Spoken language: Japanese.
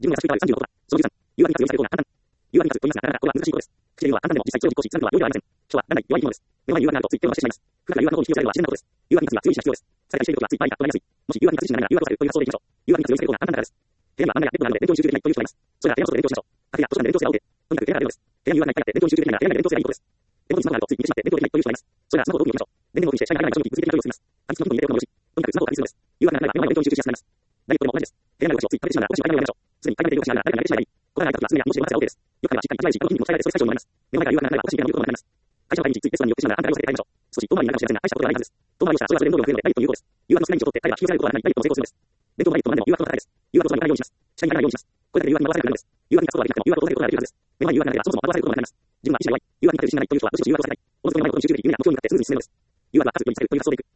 自分が優しくいたら36とか、その13、誘惑に活用される方が簡単。誘惑に活用と言いますが、なかなかこれは難しいことです。口で言うは簡単でも実際口を実行し、つなぐのは容易ではありません。人はだんだん弱い生き物です。目の前に誘惑があるとつい手を回してしまいます。普段から誘惑の方に引き寄せられるのは自然なことです。誘惑に活用するのは強い意志が必要です。再開している時はついパーリが取られやすい。もし誘惑に活しながら誘惑をされるという発想でいきましょう。誘惑に活用される方が簡単なからです。部屋には漫画やベッドがあるので電動に集中できないという人がいます。それは部屋の外で勉強しましょう。カフェや図書館で勉強するが多くて、とにかく部屋が出るのです。部屋に誘惑がいっぱいあって電動に集中できないなら部屋内で勉強すればいいことです。手元にスマホがあるとつい見てしまって勉強できないという人がいます。それはスマホを遠くに置きましょう。電源をオフにして視界が見えない場所に物理的な距離を進みます。紙付きの本に入れておくのもよし、とにかくスマホを借りするのです。誘惑がないから目の前の勉強に集中しやすくなります。ダイエットでも同じです。部屋内のお菓子をつい食べてしまうならお菓子を買い物をやめましょう。すでに買い物で動かしながら誰かに投げてしまえばいい。ここがない時は爪や文字で動かせば OK です。よくあればしっかり1枚しっかり筋肉も鍛えられてそれ最小になります。目の前から誘惑がないらお菓子に手が伸びることもなります。会社の帰り道ついレストランに寄ってしまうならあんたが寄せて帰りましょう。少し遠回りになるかもしれませんが大したことではないはずです。遠回りをしたらそれはそれで運動量が増えるのでダイエットに有効です。誘惑の少ない道を取って彼は引き寄せられることはないダイエットを成功するのです。伝統のダイエットの何でも誘惑の高いです。誘惑をそばに行かないようにします。下に行かないようにします。これだけで誘惑に惑わされてなるのです。誘惑に勝つことはできなくても誘惑を抑えることができるはずです。目の前に誘惑がないからそもそも惑わされることになります。自分は意志が弱い。誘惑に勝てる自信がないという人はむしろ誘惑をさせない。おのずと目の前の集中できる夢や目標に向かってスムーズに進めるのです。誘惑は数よりされるという発想でいく。